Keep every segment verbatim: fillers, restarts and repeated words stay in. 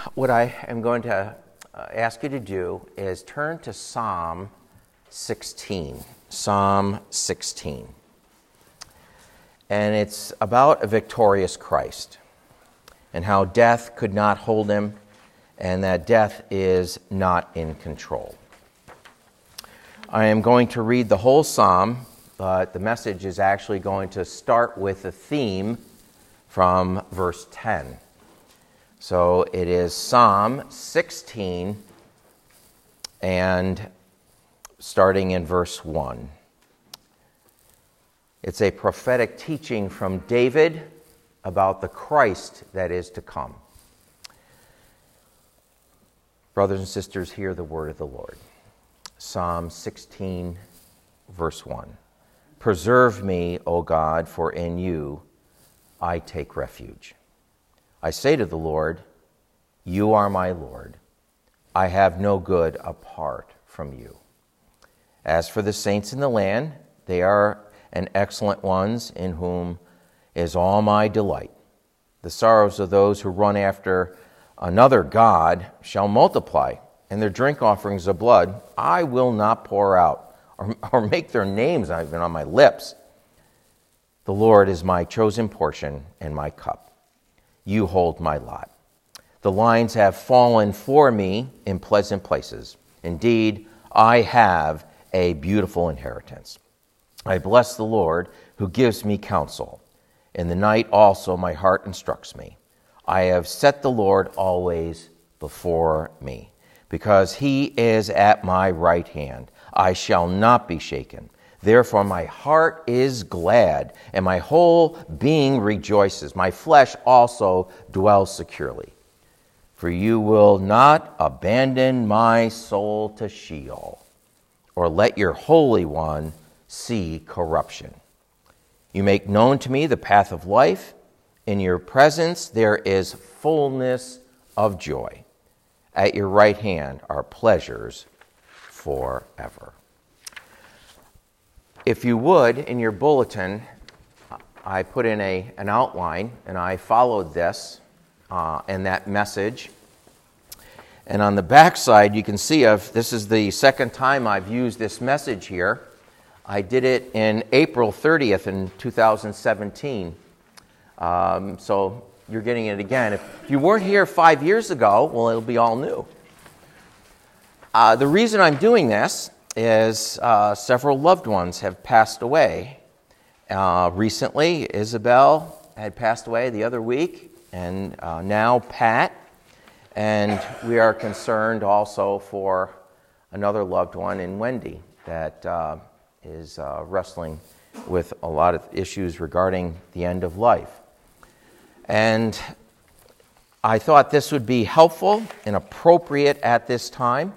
what I am going to uh, ask you to do is turn to Psalm sixteen. Psalm sixteen. And it's about a victorious Christ and how death could not hold him and that death is not in control. I am going to read the whole psalm, but the message is actually going to start with a theme from verse ten. So it is Psalm sixteen and starting in verse one. It's a prophetic teaching from David about the Christ that is to come. Brothers and sisters, hear the word of the Lord. Psalm sixteen, verse one. Preserve me, O God, for in you I take refuge. I say to the Lord, you are my Lord. I have no good apart from you. As for the saints in the land, they are an excellent ones in whom is all my delight. The sorrows of those who run after another God shall multiply, and their drink offerings of blood I will not pour out, or, or make their names even on my lips. The Lord is my chosen portion and my cup. You hold my lot. The lines have fallen for me in pleasant places. Indeed, I have a beautiful inheritance. I bless the Lord who gives me counsel. In the night also my heart instructs me. I have set the Lord always before me. Because he is at my right hand, I shall not be shaken. Therefore my heart is glad, and my whole being rejoices. My flesh also dwells securely. For you will not abandon my soul to Sheol, or let your Holy One see corruption. You make known to me the path of life. In your presence there is fullness of joy. At your right hand are pleasures forever. If you would, in your bulletin, I put in a an outline, and I followed this uh, and that message. And on the back side, you can see of this is the second time I've used this message here. I did it in April thirtieth in two thousand seventeen. Um, so you're getting it again. If you weren't here five years ago, well, it'll be all new. Uh, the reason I'm doing this is uh, several loved ones have passed away. Uh, recently, Isabel had passed away the other week, and uh, now Pat. And we are concerned also for another loved one in Wendy that uh, is uh, wrestling with a lot of issues regarding the end of life. And I thought this would be helpful and appropriate at this time.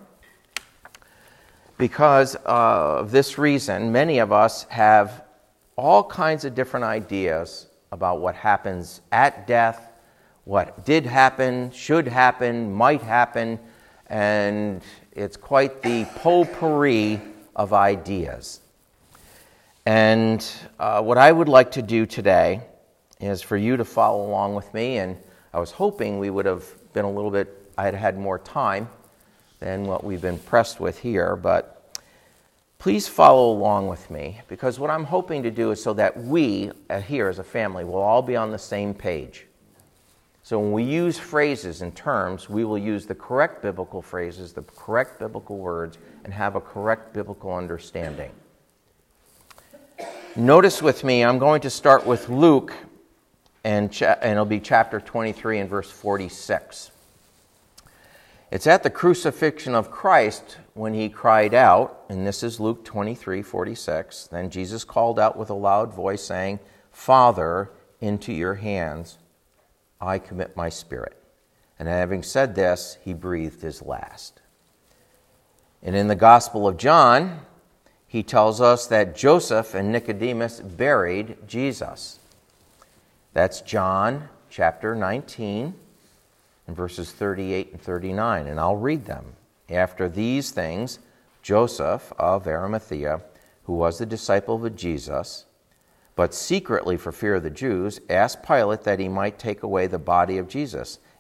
Because of this reason, many of us have all kinds of different ideas about what happens at death, what did happen, should happen, might happen, and it's quite the potpourri of ideas. And uh, what I would like to do today is for you to follow along with me, and I was hoping we would have been a little bit, I had had more time than what we've been pressed with here, but please follow along with me, because what I'm hoping to do is so that we uh, here as a family will all be on the same page. So when we use phrases and terms, we will use the correct biblical phrases, the correct biblical words, and have a correct biblical understanding. Notice with me, I'm going to start with Luke, and, cha- and it'll be chapter twenty-three and verse forty-six. It's at the crucifixion of Christ when he cried out, and this is Luke twenty-three forty-six. Then Jesus called out with a loud voice, saying, Father, into your hands I commit my spirit. And having said this, he breathed his last. And in the Gospel of John, he tells us that Joseph and Nicodemus buried Jesus. That's John chapter nineteen. In verses thirty-eight and thirty-nine, and I'll read them. After these things, Joseph of Arimathea, who was the disciple of Jesus, but secretly for fear of the Jews, asked Pilate that he might take away the body of Jesus.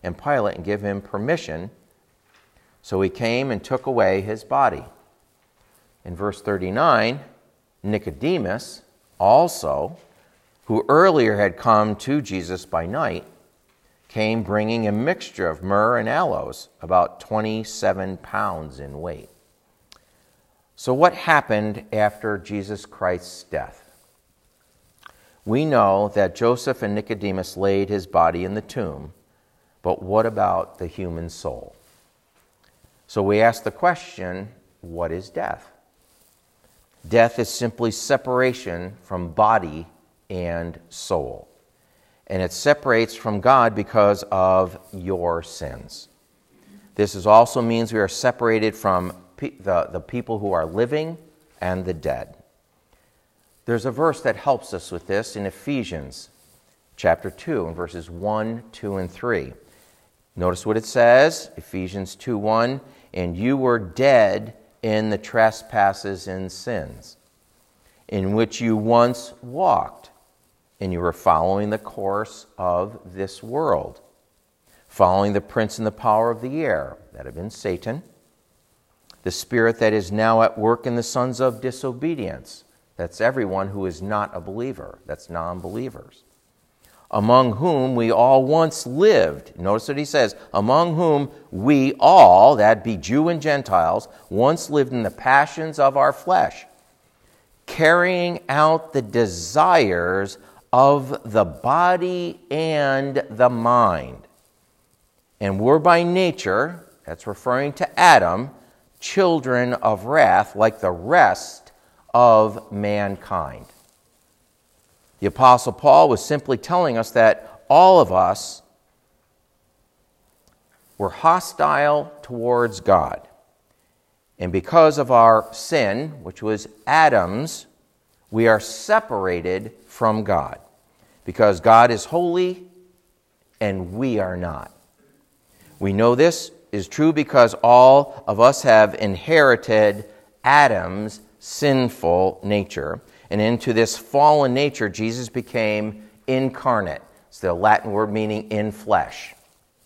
and Pilate and give him permission. So he came and took away his body. In verse thirty-nine, Nicodemus also, who earlier had come to Jesus by night, came bringing a mixture of myrrh and aloes, about twenty-seven pounds in weight. So what happened after Jesus Christ's death? We know that Joseph and Nicodemus laid his body in the tomb, but what about the human soul? So we ask the question, what is death? Death is simply separation from body and soul. And it separates from God because of your sins. This is also means we are separated from pe- the, the people who are living and the dead. There's a verse that helps us with this in Ephesians chapter two, in verses one, two, and three. Notice what it says, Ephesians two one, and you were dead in the trespasses and sins, in which you once walked, and you were following the course of this world, following the prince and the power of the air, that had been Satan, the spirit that is now at work in the sons of disobedience. That's everyone who is not a believer. That's non-believers. Among whom we all once lived. Notice what he says. Among whom we all, that be Jew and Gentiles, once lived in the passions of our flesh, carrying out the desires of the body and the mind. And were by nature, that's referring to Adam, children of wrath like the rest of mankind. The Apostle Paul was simply telling us that all of us were hostile towards God. And because of our sin, which was Adam's, we are separated from God. Because God is holy and we are not. We know this is true because all of us have inherited Adam's sinful nature. And into this fallen nature, Jesus became incarnate. It's the Latin word meaning in flesh.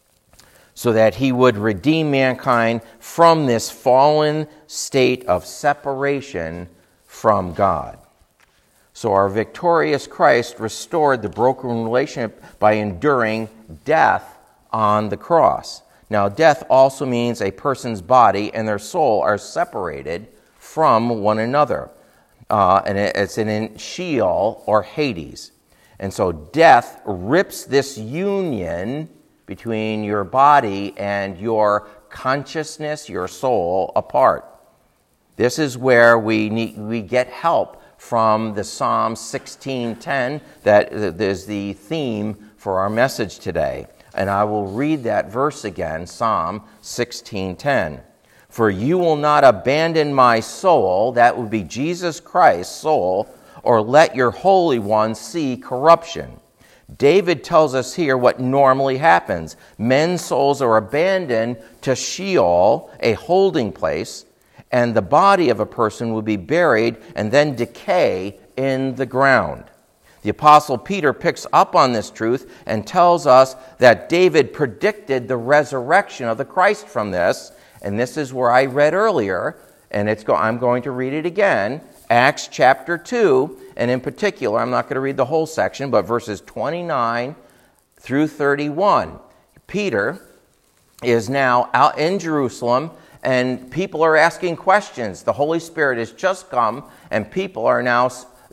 So that he would redeem mankind from this fallen state of separation from God. So our victorious Christ restored the broken relationship by enduring death on the cross. Now, death also means a person's body and their soul are separated from one another. Uh, and it's in Sheol or Hades. And so death rips this union between your body and your consciousness, your soul, apart. This is where we need, we get help from the Psalm sixteen ten that is the theme for our message today. And I will read that verse again, Psalm sixteen ten. For you will not abandon my soul, that would be Jesus Christ's soul, or let your Holy One see corruption. David tells us here what normally happens. Men's souls are abandoned to Sheol, a holding place, and the body of a person will be buried and then decay in the ground. The Apostle Peter picks up on this truth and tells us that David predicted the resurrection of the Christ from this. And this is where I read earlier, and it's go- I'm going to read it again, Acts chapter two, and in particular, I'm not going to read the whole section, but verses twenty-nine through thirty-one. Peter is now out in Jerusalem, and people are asking questions. The Holy Spirit has just come, and people are now,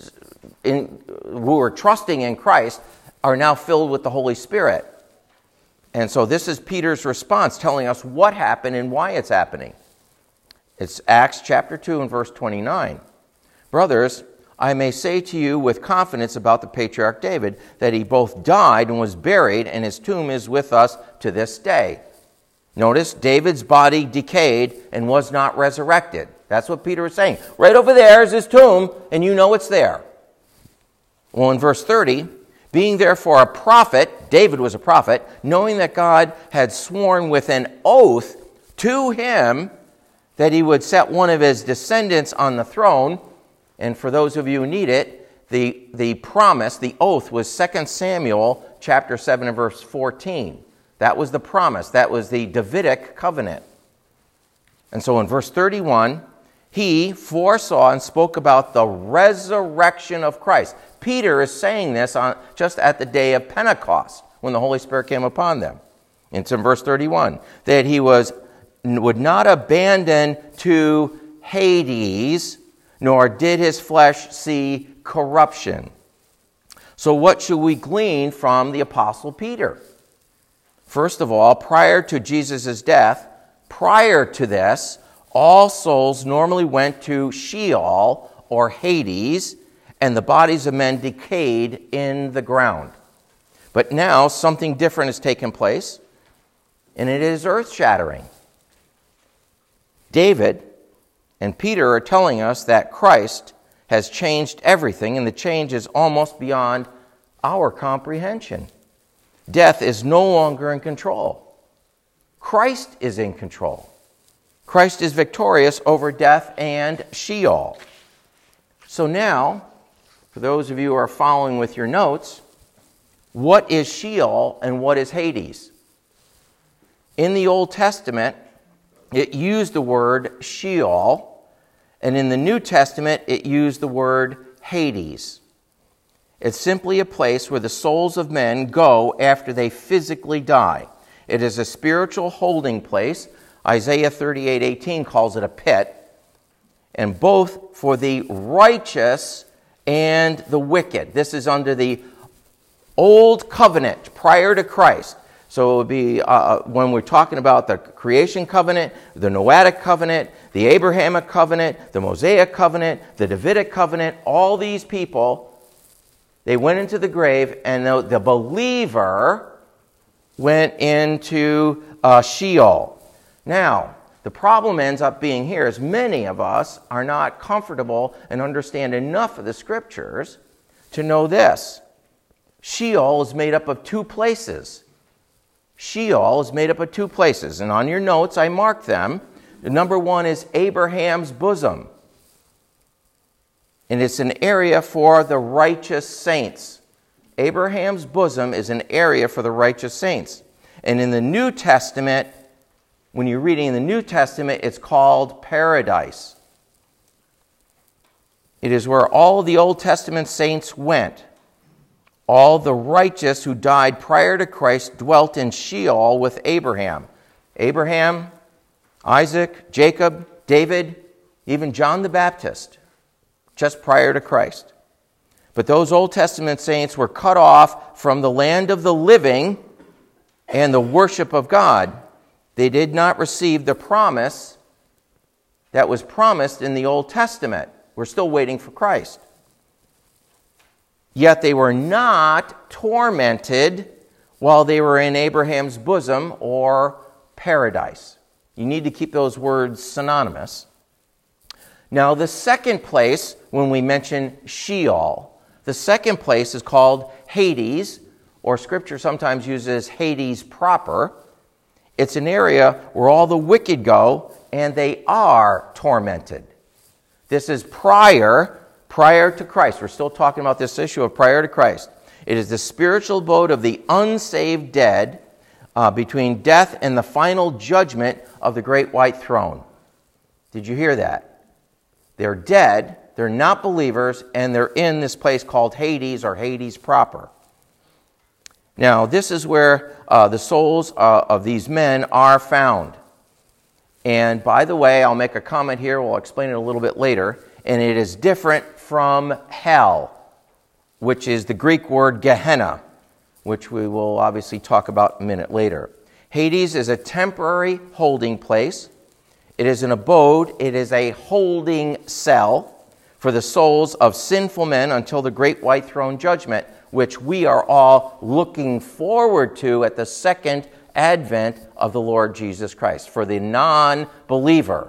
in, who are trusting in Christ, are now filled with the Holy Spirit. And so this is Peter's response, telling us what happened and why it's happening. It's Acts chapter two and verse twenty-nine. Brothers, I may say to you with confidence about the patriarch David, that he both died and was buried, and his tomb is with us to this day. Notice, David's body decayed and was not resurrected. That's what Peter is saying. Right over there is his tomb, and you know it's there. Well, in verse thirty, being therefore a prophet, David was a prophet, knowing that God had sworn with an oath to him that he would set one of his descendants on the throne. And for those of you who need it, the, the promise, the oath was Second Samuel chapter seven and verse fourteen. That was the promise. That was the Davidic covenant. And so in verse thirty-one, he foresaw and spoke about the resurrection of Christ. Peter is saying this on just at the day of Pentecost, when the Holy Spirit came upon them. It's in verse thirty-one, that he was would not abandon to Hades, nor did his flesh see corruption. So what should we glean from the Apostle Peter? First of all, prior to Jesus' death, prior to this, all souls normally went to Sheol, or Hades, and the bodies of men decayed in the ground. But now something different has taken place, and it is earth-shattering. David and Peter are telling us that Christ has changed everything, and the change is almost beyond our comprehension. Death is no longer in control. Christ is in control. Christ is victorious over death and Sheol. So now, for those of you who are following with your notes, what is Sheol and what is Hades? In the Old Testament, it used the word Sheol, and in the New Testament, it used the word Hades. It's simply a place where the souls of men go after they physically die. It is a spiritual holding place. Isaiah thirty-eight eighteen calls it a pit. And both for the righteous and the wicked. This is under the Old Covenant prior to Christ. So it would be, uh, when we're talking about the creation covenant, the Noahic covenant, the Abrahamic covenant, the Mosaic covenant, the Davidic covenant, all these people, they went into the grave, and the, the believer went into uh, Sheol. Now, the problem ends up being here is many of us are not comfortable and understand enough of the Scriptures to know this. Sheol is made up of two places. Sheol is made up of two places, and on your notes I marked them. The number one is Abraham's bosom. And it's an area for the righteous saints. Abraham's bosom is an area for the righteous saints. And in the New Testament, when you're reading in the New Testament, it's called paradise. It is where all the Old Testament saints went. All the righteous who died prior to Christ dwelt in Sheol with Abraham. Abraham, Isaac, Jacob, David, even John the Baptist, just prior to Christ. But those Old Testament saints were cut off from the land of the living and the worship of God. They did not receive the promise that was promised in the Old Testament. We're still waiting for Christ. Yet they were not tormented while they were in Abraham's bosom or paradise. You need to keep those words synonymous. Now, the second place, when we mention Sheol, the second place is called Hades, or Scripture sometimes uses Hades proper. It's an area where all the wicked go, and they are tormented. This is prior Prior to Christ. We're still talking about this issue of prior to Christ. It is the spiritual abode of the unsaved dead uh, between death and the final judgment of the great white throne. Did you hear that? They're dead, they're not believers, and they're in this place called Hades or Hades proper. Now, this is where uh, the souls uh, of these men are found. And by the way, I'll make a comment here, we'll explain it a little bit later, and it is different from hell, which is the Greek word Gehenna, which we will obviously talk about a minute later. Hades is a temporary holding place. It is an abode. It is a holding cell for the souls of sinful men until the great white throne judgment, which we are all looking forward to at the second advent of the Lord Jesus Christ. For the non-believer,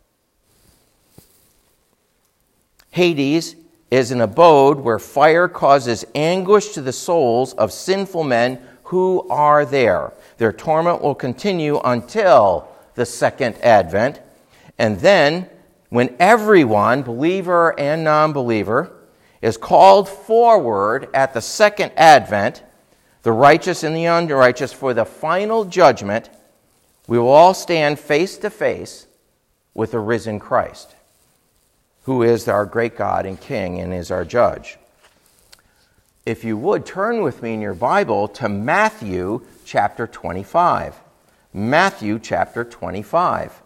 Hades is an abode where fire causes anguish to the souls of sinful men who are there. Their torment will continue until the second advent. And then, when everyone, believer and non-believer, is called forward at the second advent, the righteous and the unrighteous, for the final judgment, we will all stand face to face with the risen Christ, who is our great God and King and is our judge. If you would, turn with me in your Bible to Matthew chapter twenty-five. Matthew chapter twenty-five.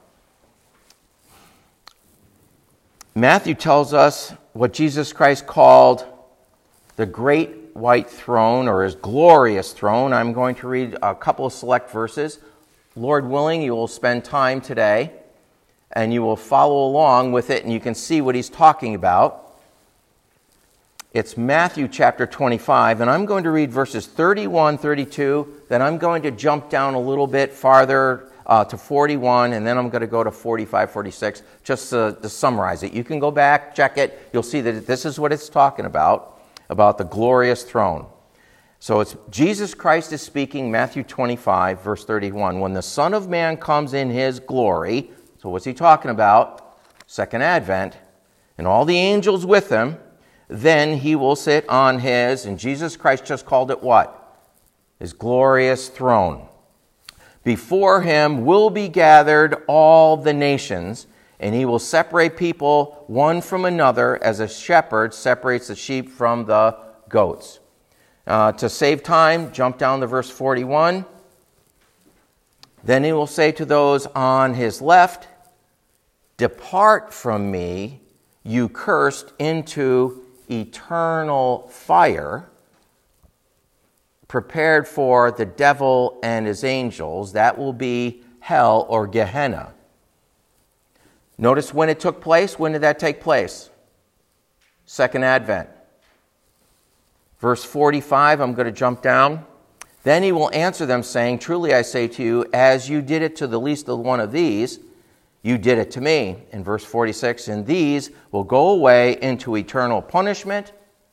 Matthew tells us what Jesus Christ called the great white throne, or his glorious throne. I'm going to read a couple of select verses. Lord willing, you will spend time today and you will follow along with it, and you can see what he's talking about. It's Matthew chapter twenty-five, and I'm going to read verses thirty-one, thirty-two, then I'm going to jump down a little bit farther uh, to forty-one, and then I'm going to go to forty-five, forty-six, just to, to summarize it. You can go back, check it. You'll see that this is what it's talking about, about the glorious throne. So it's Jesus Christ is speaking, Matthew twenty-five, verse thirty-one. When the Son of Man comes in his glory, so what's he talking about? Second Advent, and all the angels with him, then he will sit on his, and Jesus Christ just called it what? His glorious throne. Before him will be gathered all the nations, and he will separate people one from another as a shepherd separates the sheep from the goats. Uh, to save time, jump down to verse forty-one. Then he will say to those on his left, "Depart from me, you cursed, into eternal fire, prepared for the devil and his angels." That will be hell, or Gehenna. Notice when it took place. When did that take place? Second Advent. Verse forty-five, I'm going to jump down. Then he will answer them, saying, "Truly I say to you, as you did it to the least of one of these, you did it to me." In verse forty-six, "And these will go away into eternal punishment.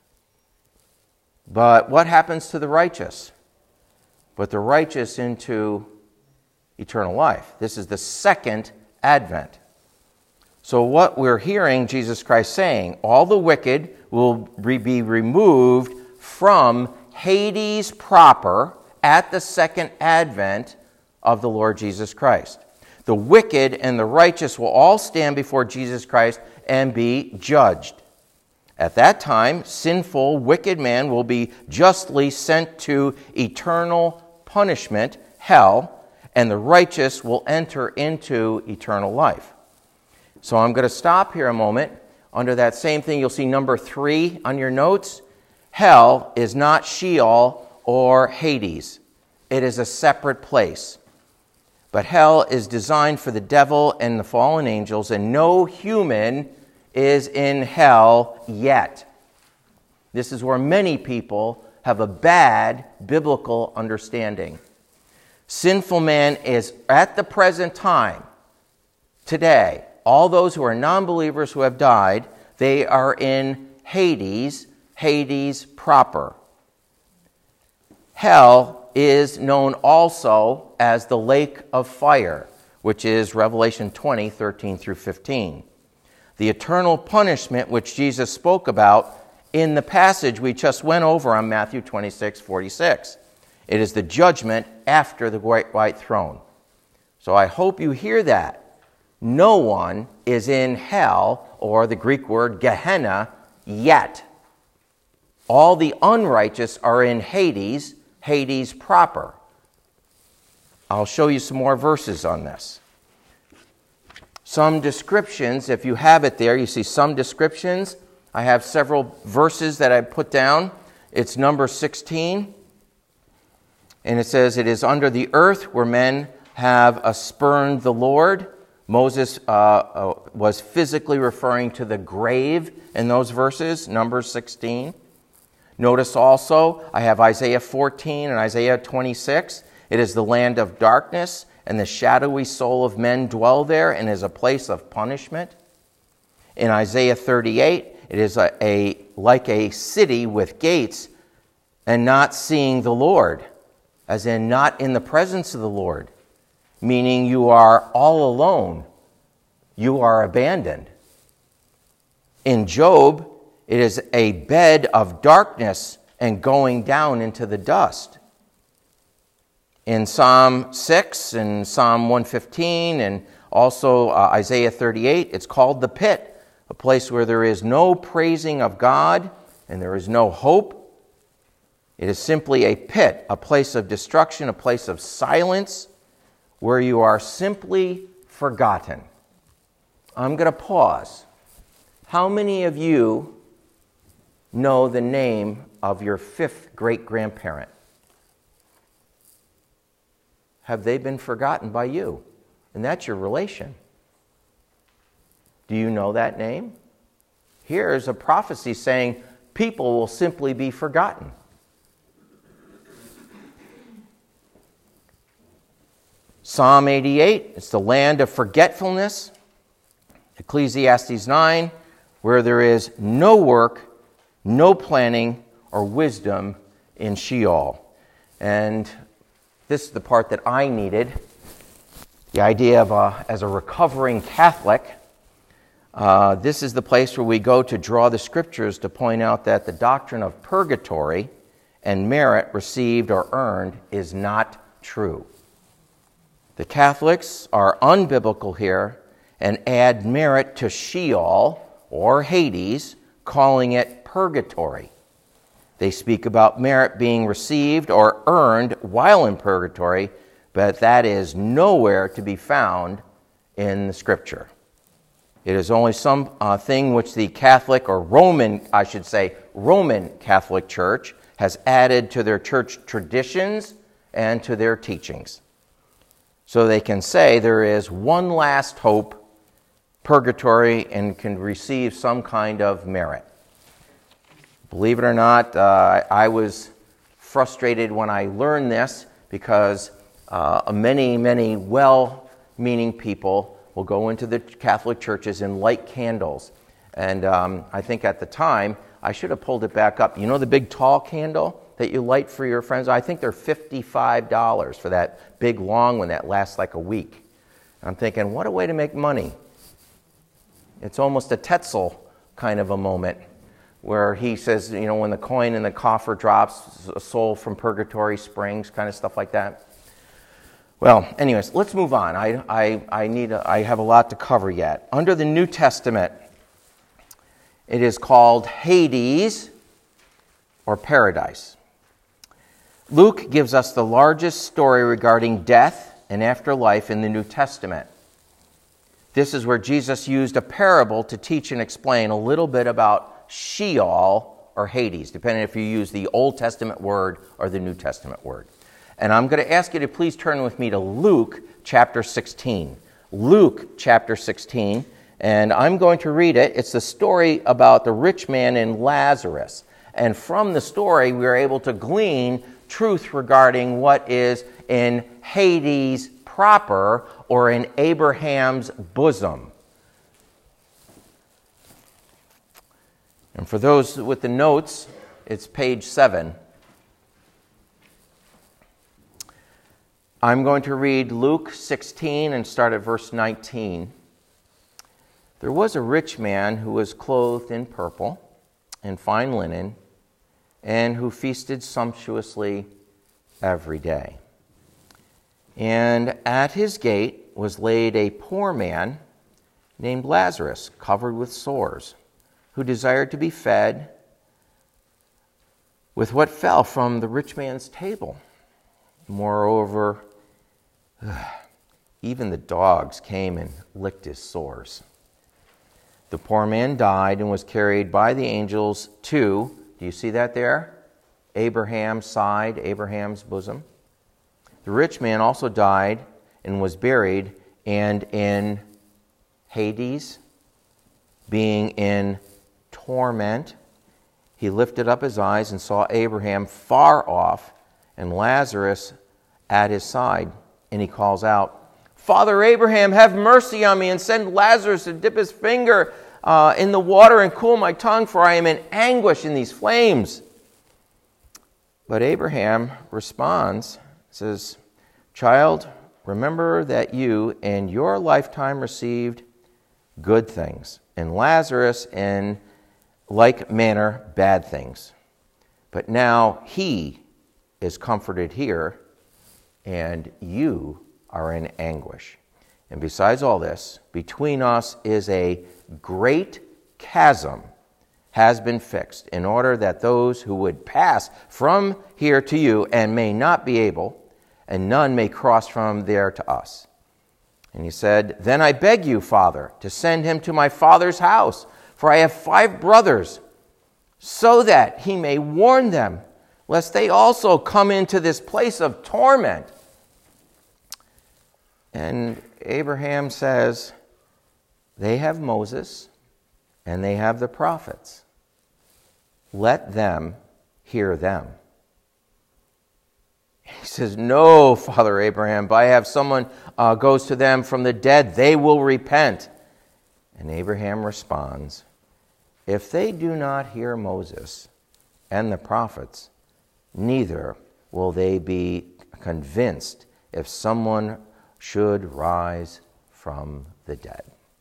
But what happens to the righteous? But the righteous into eternal life." This is the second Advent. So what we're hearing Jesus Christ saying, all the wicked will be removed from Hades proper at the second Advent of the Lord Jesus Christ. The wicked and the righteous will all stand before Jesus Christ and be judged. At that time, sinful, wicked man will be justly sent to eternal punishment, hell, and the righteous will enter into eternal life. So I'm going to stop here a moment. Under that same thing, you'll see number three on your notes. Hell is not Sheol or Hades. It is a separate place. But hell is designed for the devil and the fallen angels, and no human is in hell yet. This is where many people have a bad biblical understanding. Sinful man is, at the present time, today, all those who are non-believers who have died, they are in Hades, Hades proper. Hell is known also as the lake of fire, which is Revelation twenty, thirteen through fifteen. The eternal punishment which Jesus spoke about in the passage we just went over on Matthew twenty-six, forty-six. It is the judgment after the great white throne. So I hope you hear that. No one is in hell, or the Greek word Gehenna, yet. All the unrighteous are in Hades, Hades proper. I'll show you some more verses on this. Some descriptions, if you have it there, you see some descriptions. I have several verses that I put down. It's number sixteen. And it says, "It is under the earth where men have uh, spurned the Lord." Moses uh, uh, was physically referring to the grave in those verses, number sixteen. Notice also, I have Isaiah fourteen and Isaiah twenty-six. It is the land of darkness, and the shadowy soul of men dwell there, and is a place of punishment. In Isaiah thirty-eight, it is a, a like a city with gates, and not seeing the Lord, as in not in the presence of the Lord, meaning you are all alone. You are abandoned. In Job, it is a bed of darkness and going down into the dust. In Psalm six and Psalm one fifteen and also uh, Isaiah thirty-eight, it's called the pit, a place where there is no praising of God and there is no hope. It is simply a pit, a place of destruction, a place of silence, where you are simply forgotten. I'm going to pause. How many of you know the name of your fifth great-grandparent? Have they been forgotten by you? And that's your relation. Do you know that name? Here's a prophecy saying people will simply be forgotten. Psalm eighty-eight, it's the land of forgetfulness. Ecclesiastes nine, where there is no work, no planning, or wisdom in Sheol. And this is the part that I needed. The idea of a, as a recovering Catholic, uh, this is the place where we go to draw the scriptures to point out that the doctrine of purgatory and merit received or earned is not true. The Catholics are unbiblical here and add merit to Sheol or Hades, calling it purgatory. They speak about merit being received or earned while in purgatory, but that is nowhere to be found in the Scripture. It is only some uh, thing which the Catholic or Roman, I should say, Roman Catholic Church has added to their church traditions and to their teachings. So they can say there is one last hope, purgatory, and can receive some kind of merit. Believe it or not, uh, I was frustrated when I learned this because uh, many, many well-meaning people will go into the Catholic churches and light candles. And um, I think at the time, I should have pulled it back up. You know the big tall candle that you light for your friends? I think they're fifty-five dollars for that big long one that lasts like a week. I'm thinking, what a way to make money. It's almost a Tetzel kind of a moment where he says, you know, when the coin in the coffer drops, a soul from purgatory springs, kind of stuff like that. Well, anyways, let's move on. I, I, I, need a, I have a lot to cover yet. Under the New Testament, it is called Hades or paradise. Luke gives us the largest story regarding death and afterlife in the New Testament. This is where Jesus used a parable to teach and explain a little bit about Sheol or Hades, depending if you use the Old Testament word or the New Testament word. And I'm going to ask you to please turn with me to Luke chapter sixteen. Luke chapter sixteen, and I'm going to read it. It's the story about the rich man and Lazarus. And from the story, we are able to glean truth regarding what is in Hades proper or in Abraham's bosom. And for those with the notes, it's page seven. I'm going to read Luke sixteen and start at verse nineteen. There was a rich man who was clothed in purple and fine linen, and who feasted sumptuously every day. And at his gate was laid a poor man named Lazarus, covered with sores, who desired to be fed with what fell from the rich man's table. Moreover, even the dogs came and licked his sores. The poor man died and was carried by the angels to, do you see that there? Abraham's side, Abraham's bosom. The rich man also died and was buried, and in Hades, being in torment, he lifted up his eyes and saw Abraham far off and Lazarus at his side. And he calls out, "Father Abraham, have mercy on me and send Lazarus to dip his finger uh, in the water and cool my tongue, for I am in anguish in these flames." But Abraham responds, says, "Child, remember that you in your lifetime received good things, and Lazarus in like manner bad things. But now he is comforted here, and you are in anguish. And besides all this, between us is a great chasm has been fixed, in order that those who would pass from here to you and may not be able, and none may cross from there to us. And he said, Then I beg you, Father, to send him to my father's house, for I have five brothers, so that he may warn them, lest they also come into this place of torment. And Abraham says, they have Moses and they have the prophets. Let them hear them. He says, No, Father Abraham, but I have someone uh, goes to them from the dead. They will repent. And Abraham responds, If they do not hear Moses and the prophets, neither will they be convinced if someone should rise from the dead.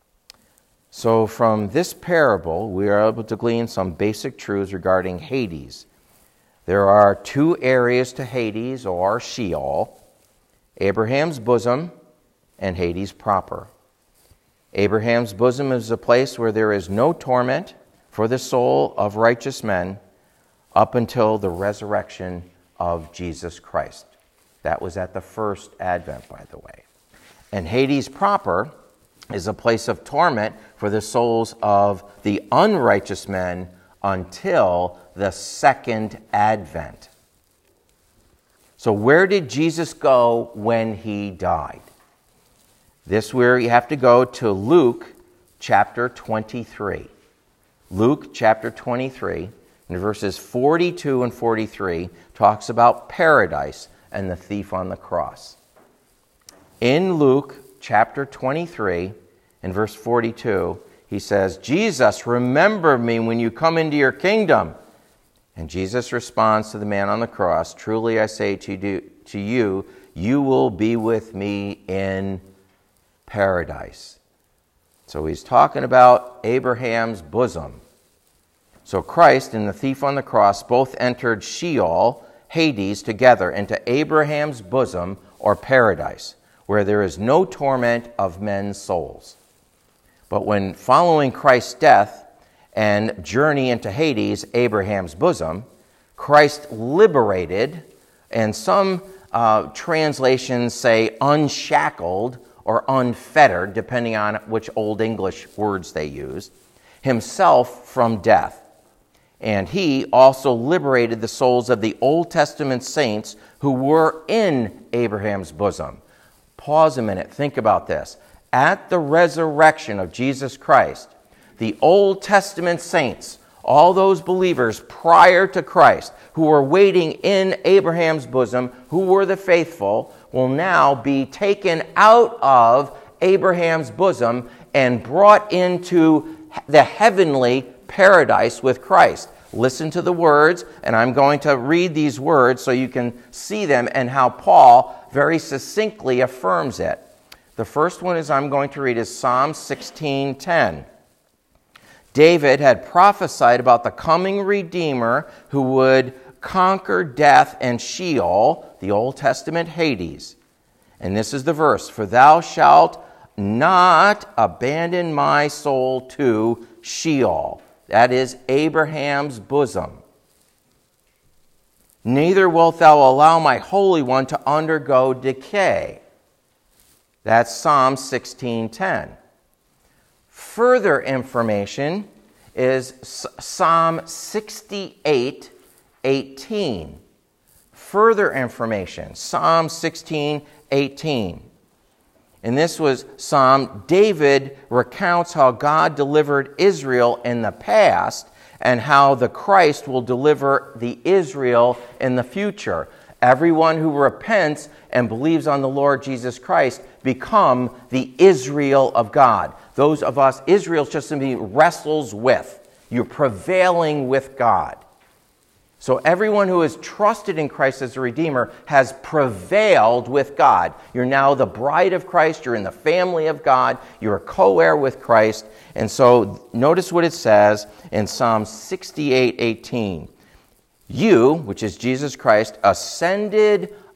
So from this parable, we are able to glean some basic truths regarding Hades. There are two areas to Hades, or Sheol: Abraham's bosom and Hades proper. Abraham's bosom is a place where there is no torment for the soul of righteous men up until the resurrection of Jesus Christ. That was at the first advent, by the way. And Hades proper is a place of torment for the souls of the unrighteous men until the second advent. So where did Jesus go when he died? This where you have to go to Luke chapter twenty-three. Luke chapter twenty-three, in verses forty-two and forty-three, talks about paradise and the thief on the cross. In Luke chapter twenty-three, in verse forty-two, he says, Jesus, remember me when you come into your kingdom. And Jesus responds to the man on the cross, Truly I say to you, you will be with me in paradise. So he's talking about Abraham's bosom. So Christ and the thief on the cross both entered Sheol, Hades, together into Abraham's bosom, or paradise, where there is no torment of men's souls. But when following Christ's death and journey into Hades, Abraham's bosom, Christ liberated, and some uh, translations say unshackled or unfettered, depending on which Old English words they used, himself from death. And he also liberated the souls of the Old Testament saints who were in Abraham's bosom. Pause a minute, think about this. At the resurrection of Jesus Christ, the Old Testament saints, all those believers prior to Christ who were waiting in Abraham's bosom, who were the faithful, will now be taken out of Abraham's bosom and brought into the heavenly paradise with Christ. Listen to the words, and I'm going to read these words so you can see them and how Paul very succinctly affirms it. The first one is I'm going to read is Psalm sixteen ten. David had prophesied about the coming Redeemer who would conquer death and Sheol, the Old Testament Hades. And this is the verse, For thou shalt not abandon my soul to Sheol. That is Abraham's bosom. Neither wilt thou allow my Holy One to undergo decay. That's Psalm sixteen ten. Further information is Psalm sixty-eight eighteen. Further information, Psalm sixteen eighteen. And this was Psalm, David recounts how God delivered Israel in the past and how the Christ will deliver the Israel in the future. Everyone who repents and believes on the Lord Jesus Christ become the Israel of God. Those of us, Israel's just something he wrestles with. You're prevailing with God. So everyone who has trusted in Christ as a Redeemer has prevailed with God. You're now the bride of Christ. You're in the family of God. You're a co-heir with Christ. And so notice what it says in Psalm sixty-eight eighteen. You, which is Jesus Christ, ascended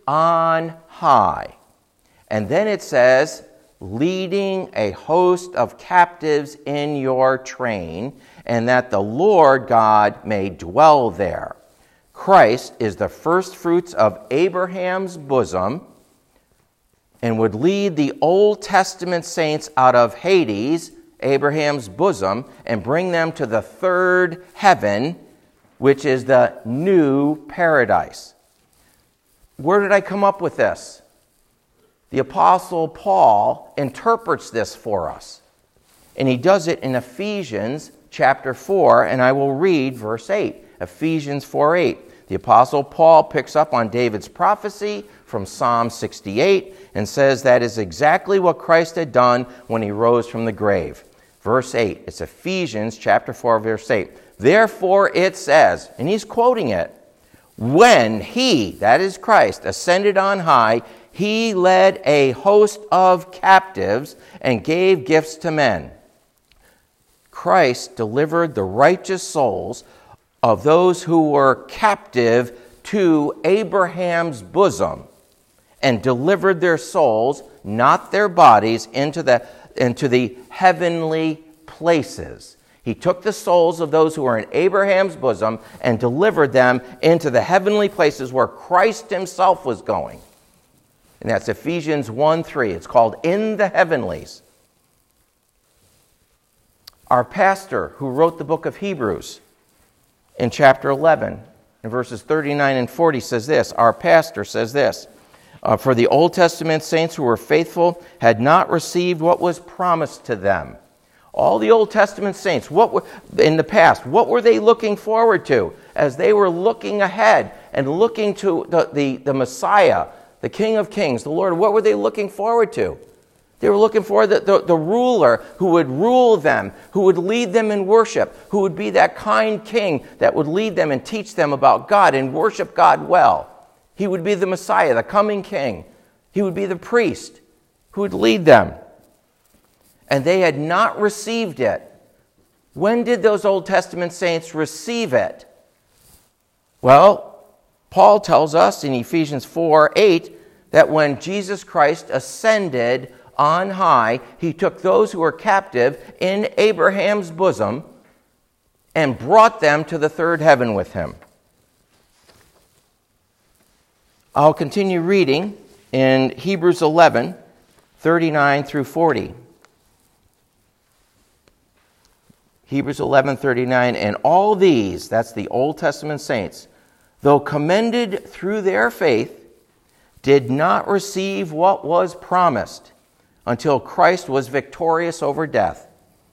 on high. And then it says, leading a host of captives in your train, and that the Lord God may dwell there. Christ is the first fruits of Abraham's bosom, and would lead the Old Testament saints out of Hades, Abraham's bosom, and bring them to the third heaven, which is the new paradise. Where did I come up with this? The Apostle Paul interprets this for us. And he does it in Ephesians chapter four, and I will read verse eight. Ephesians four eight. The Apostle Paul picks up on David's prophecy from Psalm sixty-eight and says that is exactly what Christ had done when he rose from the grave. Verse eight. It's Ephesians chapter four, verse eight. Therefore it says, and he's quoting it, when he, that is Christ, ascended on high, he led a host of captives and gave gifts to men. Christ delivered the righteous souls of those who were captive to Abraham's bosom and delivered their souls, not their bodies, into the, into the heavenly places. He took the souls of those who were in Abraham's bosom and delivered them into the heavenly places where Christ himself was going. And that's Ephesians one three. It's called In the Heavenlies. Our pastor who wrote the book of Hebrews in chapter eleven, in verses thirty-nine and forty says this. Our pastor says this. Uh, For the Old Testament saints who were faithful had not received what was promised to them. All the Old Testament saints, what were, in the past, what were they looking forward to as they were looking ahead and looking to the, the, the Messiah, the King of Kings, the Lord? What were they looking forward to? They were looking for the, the, the ruler who would rule them, who would lead them in worship, who would be that kind king that would lead them and teach them about God and worship God well. He would be the Messiah, the coming king. He would be the priest who would lead them. And they had not received it. When did those Old Testament saints receive it? Well, Paul tells us in Ephesians four eight that when Jesus Christ ascended on high, he took those who were captive in Abraham's bosom and brought them to the third heaven with him. I'll continue reading in Hebrews eleven, thirty-nine through forty. Hebrews eleven, thirty-nine, and all these, that's the Old Testament saints, though commended through their faith, did not receive what was promised until Christ was victorious over death.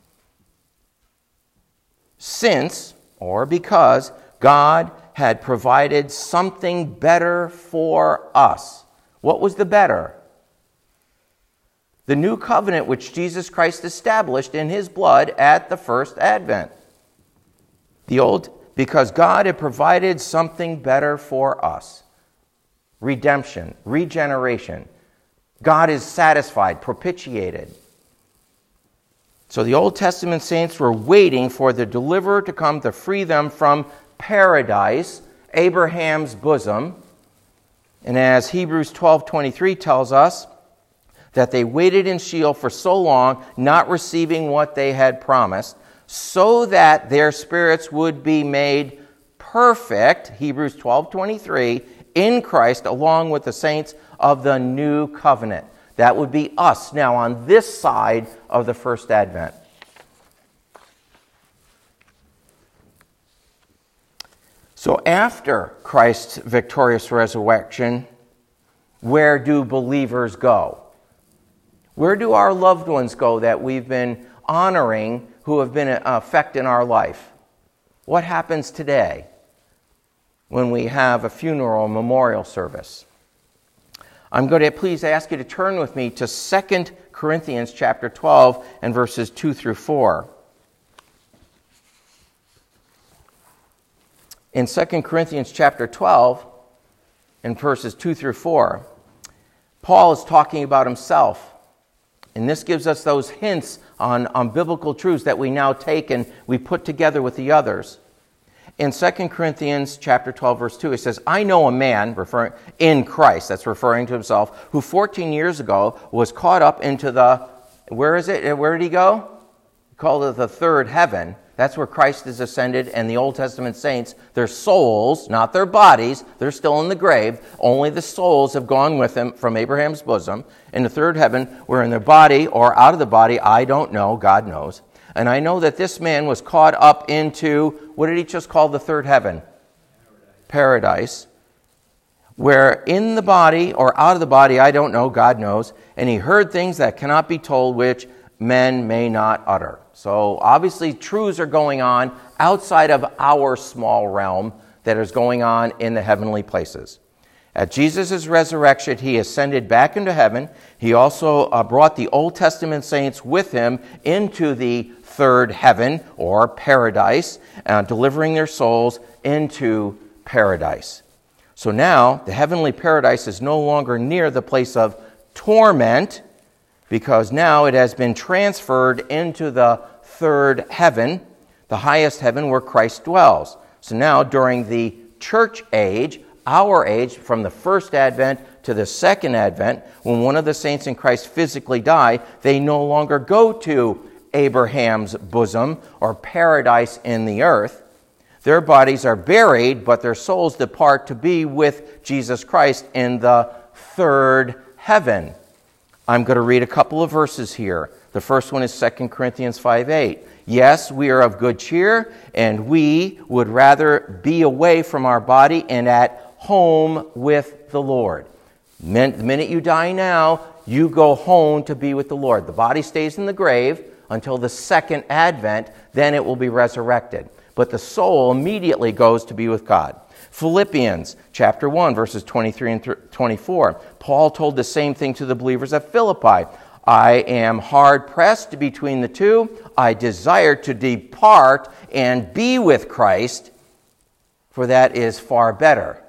Since, or because, God had provided something better for us. What was the better? The new covenant which Jesus Christ established in his blood at the first advent. The old, because God had provided something better for us. Redemption, regeneration. God is satisfied, propitiated. So the Old Testament saints were waiting for the deliverer to come to free them from paradise, Abraham's bosom. And as Hebrews twelve twenty-three tells us, that they waited in Sheol for so long, not receiving what they had promised, so that their spirits would be made perfect, Hebrews twelve twenty-three, in Christ, along with the saints of the new covenant. That would be us now on this side of the first advent. So after Christ's victorious resurrection, where do believers go? Where do our loved ones go that we've been honoring who have been an effect in our life? What happens today when we have a funeral memorial service? I'm going to please ask you to turn with me to Second Corinthians chapter twelve and verses two through four. In Second Corinthians chapter twelve and verses two through four, Paul is talking about himself. And this gives us those hints on, on biblical truths that we now take and we put together with the others. In Second Corinthians chapter twelve, verse two, it says, I know a man, referring in Christ, that's referring to himself, who fourteen years ago was caught up into the, where is it? Where did he go? He called it the third heaven. That's where Christ is ascended, and the Old Testament saints, their souls, not their bodies, they're still in the grave. Only the souls have gone with him from Abraham's bosom. In the third heaven, where in their body or out of the body, I don't know, God knows. And I know that this man was caught up into, what did he just call the third heaven? Paradise. Paradise. Where in the body or out of the body, I don't know, God knows. And he heard things that cannot be told, which men may not utter. So obviously truths are going on outside of our small realm that is going on in the heavenly places. At Jesus' resurrection, he ascended back into heaven. He also uh, brought the Old Testament saints with him into the third heaven, or paradise, uh, delivering their souls into paradise. So now, the heavenly paradise is no longer near the place of torment, because now it has been transferred into the third heaven, the highest heaven where Christ dwells. So now, during the church age, our age, from the first advent to the second advent, when one of the saints in Christ physically die, they no longer go to Abraham's bosom or paradise in the earth. Their bodies are buried, but their souls depart to be with Jesus Christ in the third heaven. I'm going to read a couple of verses here. The first one is Second Corinthians five eight. Yes, we are of good cheer, and we would rather be away from our body and at home with the Lord. The minute you die now, you go home to be with the Lord. The body stays in the grave until the second advent, then it will be resurrected. But the soul immediately goes to be with God. Philippians chapter one, verses twenty-three and twenty-four. Paul told the same thing to the believers at Philippi. I am hard pressed between the two. I desire to depart and be with Christ, for that is far better.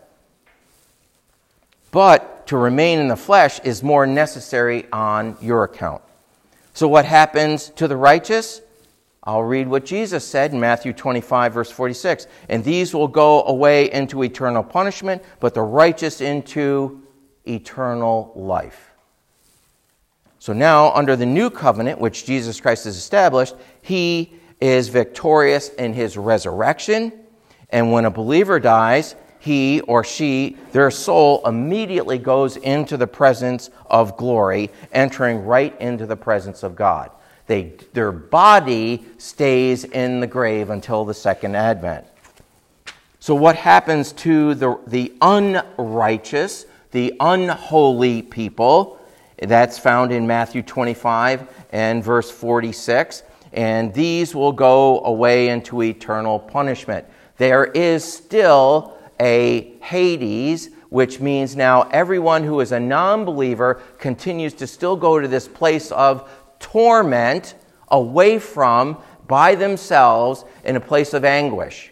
But to remain in the flesh is more necessary on your account. So what happens to the righteous? I'll read what Jesus said in Matthew twenty-five, verse forty-six. And these will go away into eternal punishment, but the righteous into eternal life. So now, under the new covenant, which Jesus Christ has established, he is victorious in his resurrection. And when a believer dies, he or she, their soul immediately goes into the presence of glory, entering right into the presence of God. They, their body stays in the grave until the second advent. So what happens to the, the unrighteous, the unholy people? That's found in Matthew twenty-five and verse forty-six. And these will go away into eternal punishment. There is still a Hades, which means now everyone who is a non-believer continues to still go to this place of torment, away from, by themselves, in a place of anguish.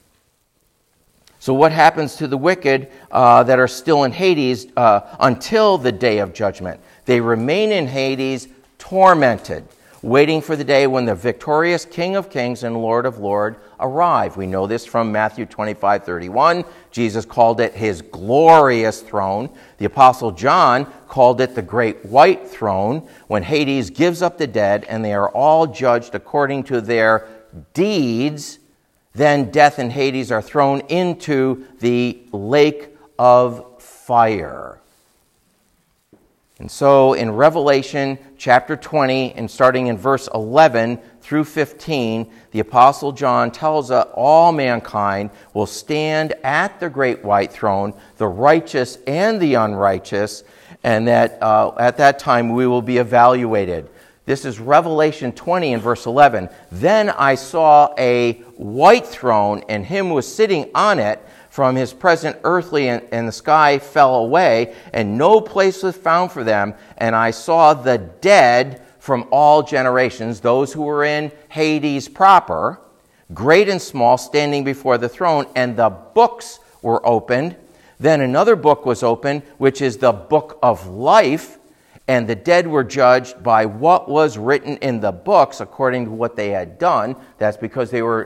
So what happens to the wicked uh, that are still in Hades uh, until the day of judgment? They remain in Hades, tormented, waiting for the day when the victorious King of Kings and Lord of Lords arrive. We know this from Matthew twenty-five thirty-one. Jesus called it his glorious throne. The Apostle John called it the great white throne, when Hades gives up the dead and they are all judged according to their deeds. Then death and Hades are thrown into the lake of fire. And so in Revelation chapter twenty, and starting in verse eleven through fifteen, the Apostle John tells us all mankind will stand at the great white throne, the righteous and the unrighteous, and that uh, at that time we will be evaluated. This is Revelation twenty and verse eleven. Then I saw a white throne, and him who was sitting on it. From his present earthly and, and the sky fell away, and no place was found for them. And I saw the dead from all generations, those who were in Hades proper, great and small, standing before the throne, and the books were opened. Then another book was opened, which is the book of life, and the dead were judged by what was written in the books according to what they had done. That's because they were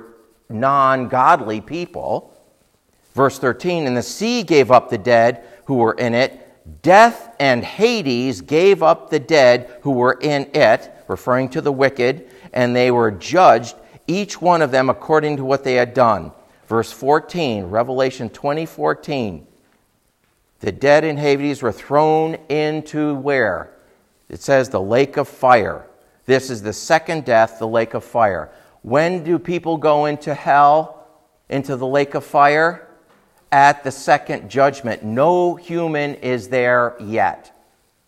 non-godly people. Verse thirteen, and the sea gave up the dead who were in it. Death and Hades gave up the dead who were in it, referring to the wicked, and they were judged, each one of them according to what they had done. Verse fourteen, Revelation twenty fourteen. The dead in Hades were thrown into where? It says the lake of fire. This is the second death, the lake of fire. When do people go into hell, into the lake of fire? At the second judgment. No human is there yet.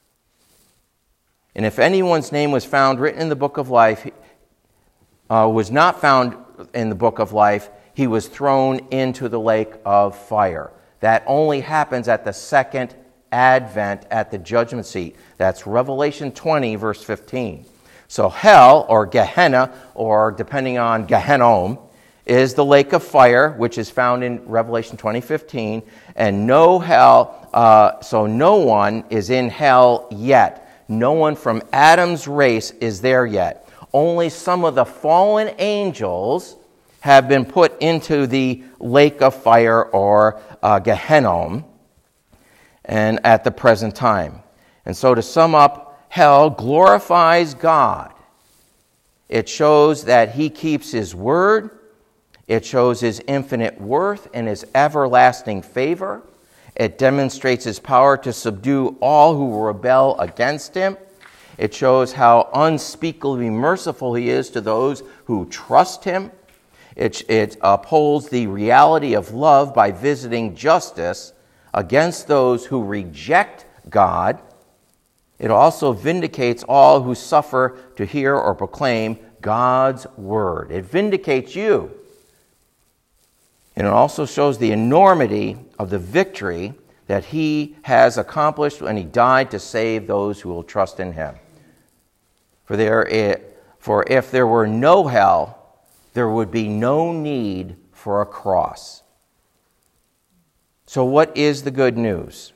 And if anyone's name was found written in the book of life, uh, was not found in the book of life, he was thrown into the lake of fire. That only happens at the second advent at the judgment seat. That's Revelation twenty, verse fifteen. So hell, or Gehenna, or depending on Gehennom, is the lake of fire, which is found in Revelation twenty fifteen, and no hell, uh, so no one is in hell yet. No one from Adam's race is there yet. Only some of the fallen angels have been put into the lake of fire, or uh, Gehennom, and at the present time. And so to sum up, hell glorifies God. It shows that he keeps his word. It shows his infinite worth and his everlasting favor. It demonstrates his power to subdue all who rebel against him. It shows how unspeakably merciful he is to those who trust him. It, it upholds the reality of love by visiting justice against those who reject God. It also vindicates all who suffer to hear or proclaim God's word. It vindicates you. And it also shows the enormity of the victory that he has accomplished when he died to save those who will trust in him. For there, for if there were no hell, there would be no need for a cross. So what is the good news?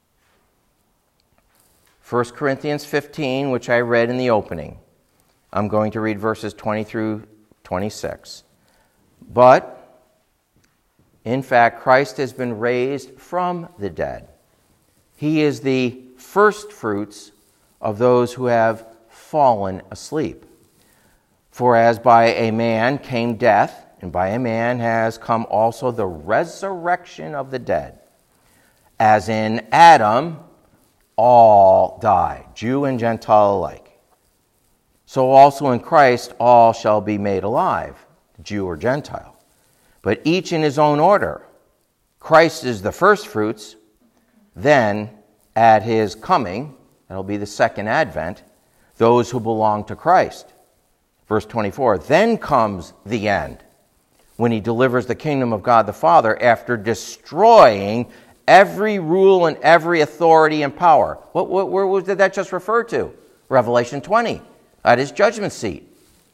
First Corinthians fifteen, which I read in the opening. I'm going to read verses twenty through twenty-six. But in fact, Christ has been raised from the dead. He is the first fruits of those who have fallen asleep. For as by a man came death, and by a man has come also the resurrection of the dead. As in Adam, all die, Jew and Gentile alike. So also in Christ, all shall be made alive, Jew or Gentile. But each in his own order. Christ is the first fruits, then at his coming, that'll be the second advent, those who belong to Christ. Verse twenty-four, then comes the end, when he delivers the kingdom of God the Father after destroying every rule and every authority and power. What, what, where did that just refer to? Revelation twenty, at his judgment seat.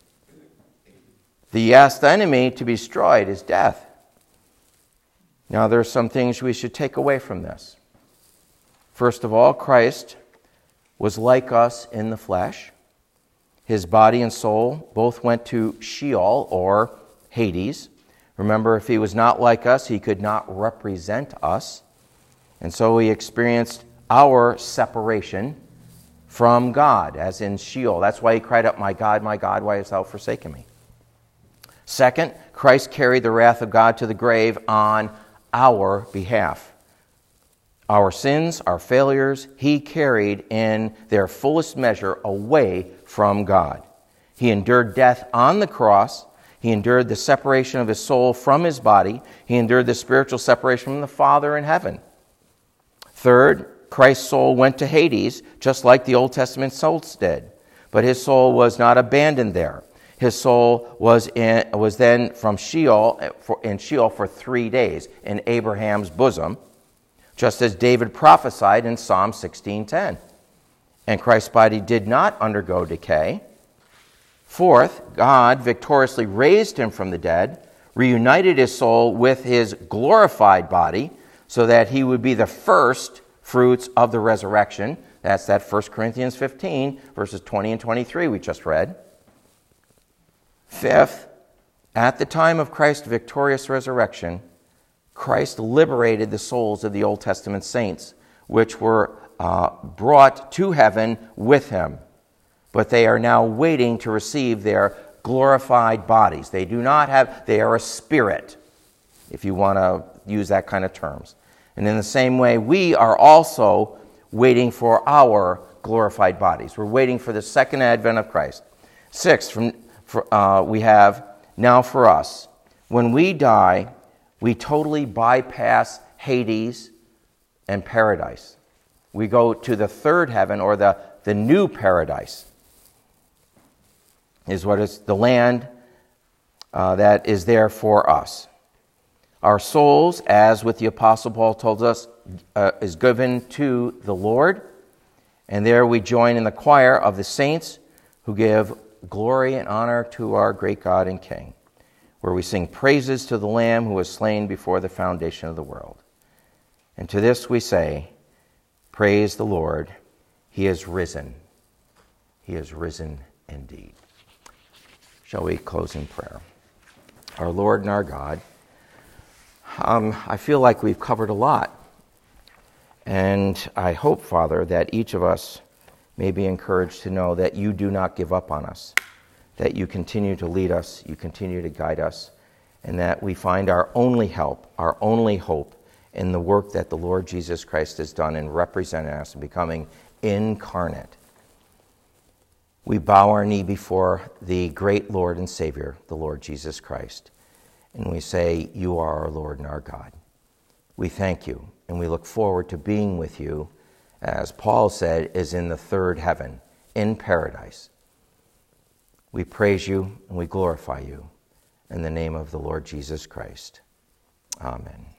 The yes, the enemy to be destroyed is death. Now, there are some things we should take away from this. First of all, Christ was like us in the flesh. His body and soul both went to Sheol, or Hades. Remember, if he was not like us, he could not represent us. And so he experienced our separation from God, as in Sheol. That's why he cried out, my God, my God, why hast thou forsaken me? Second, Christ carried the wrath of God to the grave on our behalf. Our sins, our failures, he carried in their fullest measure away from God. He endured death on the cross. He endured the separation of his soul from his body. He endured the spiritual separation from the Father in heaven. Third, Christ's soul went to Hades, just like the Old Testament souls did. But his soul was not abandoned there. His soul was in, was then from Sheol, for, in Sheol for three days, in Abraham's bosom, just as David prophesied in Psalm sixteen ten. And Christ's body did not undergo decay. Fourth, God victoriously raised him from the dead, reunited his soul with his glorified body, so that he would be the first fruits of the resurrection. That's that First Corinthians fifteen, verses twenty and twenty-three we just read. Fifth, At the time of Christ's victorious resurrection, Christ liberated the souls of the Old Testament saints, which were uh, brought to heaven with him. But they are now waiting to receive their glorified bodies. They do not have, they are a spirit, if you want to use that kind of terms. And in the same way, we are also waiting for our glorified bodies. We're waiting for the second advent of Christ. Sixth, from, for, uh, we have now for us, when we die, we totally bypass Hades and paradise. We go to the third heaven, or the, the new paradise, is what is the land uh, that is there for us. Our souls, as with the Apostle Paul told us, uh, is given to the Lord. And there we join in the choir of the saints who give glory and honor to our great God and King, where we sing praises to the Lamb who was slain before the foundation of the world. And to this we say, praise the Lord, he is risen. He is risen indeed. Shall we close in prayer? Our Lord and our God, um, I feel like we've covered a lot. And I hope, Father, that each of us may be encouraged to know that you do not give up on us, that you continue to lead us, you continue to guide us, and that we find our only help, our only hope in the work that the Lord Jesus Christ has done in representing us and becoming incarnate. We bow our knee before the great Lord and Savior, the Lord Jesus Christ, and we say, you are our Lord and our God. We thank you, and we look forward to being with you, as Paul said, is in the third heaven, in paradise. We praise you and we glorify you in the name of the Lord Jesus Christ. Amen.